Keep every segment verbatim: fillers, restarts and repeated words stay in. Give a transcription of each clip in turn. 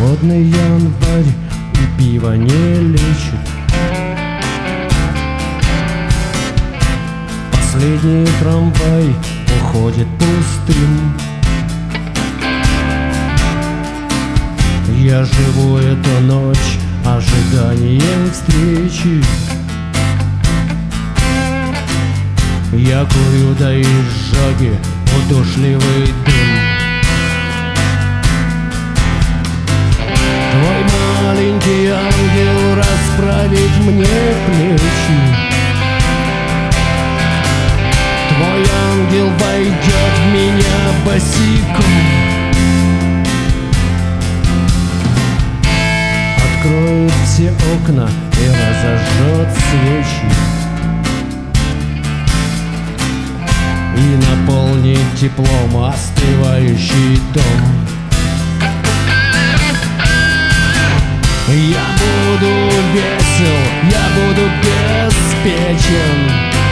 Холодный январь и пиво не лечит. Последний трамвай уходит пустым. Я живу эту ночь ожиданием встречи. Я курю до изжоги удушливый дым. Твой маленький ангел расправить мне плечи. Твой ангел войдет в меня босиком. Откроет все окна и разожжет свечи. И наполнит теплом остывающий дом. Я буду весел, я буду беспечен.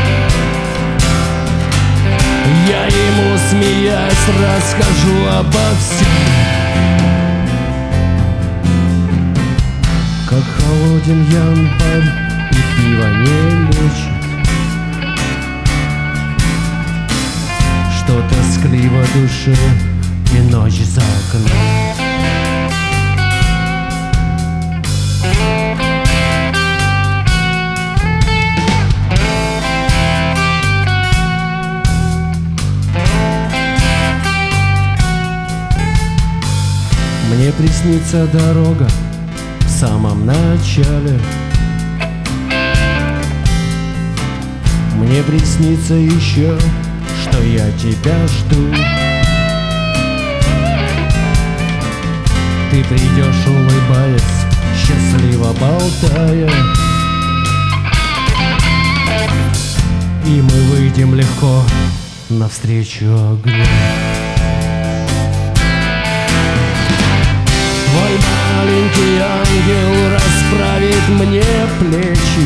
Я ему, смеясь, расскажу обо всем. Как холоден январь и пиво не лечит. Что тоскливо душе и ночь за окном. Мне приснится дорога в самом начале. Мне приснится еще, что я тебя жду. Ты придешь, улыбаясь, счастливо болтая, и мы выйдем легко навстречу огню. Твой маленький ангел расправит мне плечи.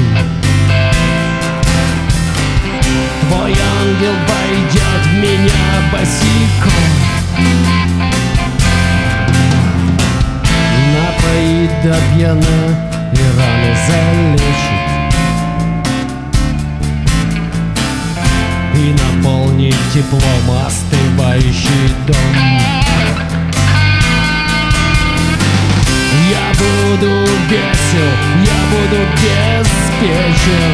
Твой ангел войдет в меня босиком. Напоит до пьяна и раны залечит. И наполнит теплом остывающий дом. Я буду весел, я буду беспечен.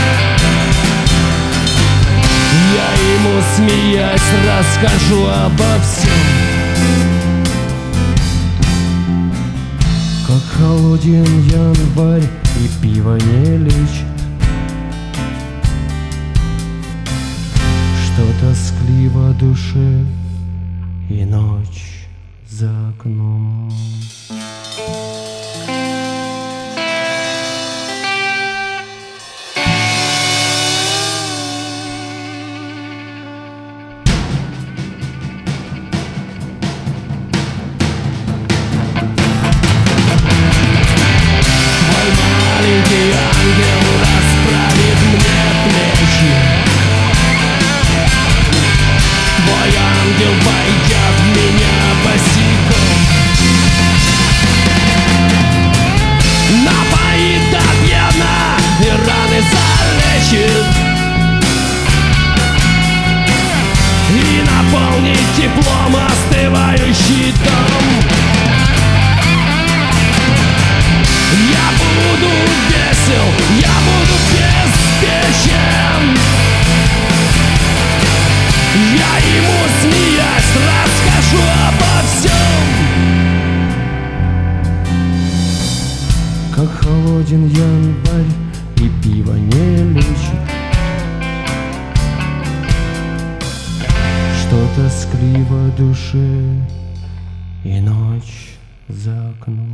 Я ему, смеясь, расскажу обо всем. Как холоден январь и пиво не лечит. Что тоскливо душе и ночь за окном. Маленький ангел расправит мне плечи. Твой ангел войдет в меня босиком. Напоит до пьяна и раны залечит. И наполнит теплом остывающий дом. Я буду весел, я буду беспечен. Я ему, смеясь, расскажу обо всем. Как холоден январь и пиво не лечит. Что тоскливо душе и ночь за окном.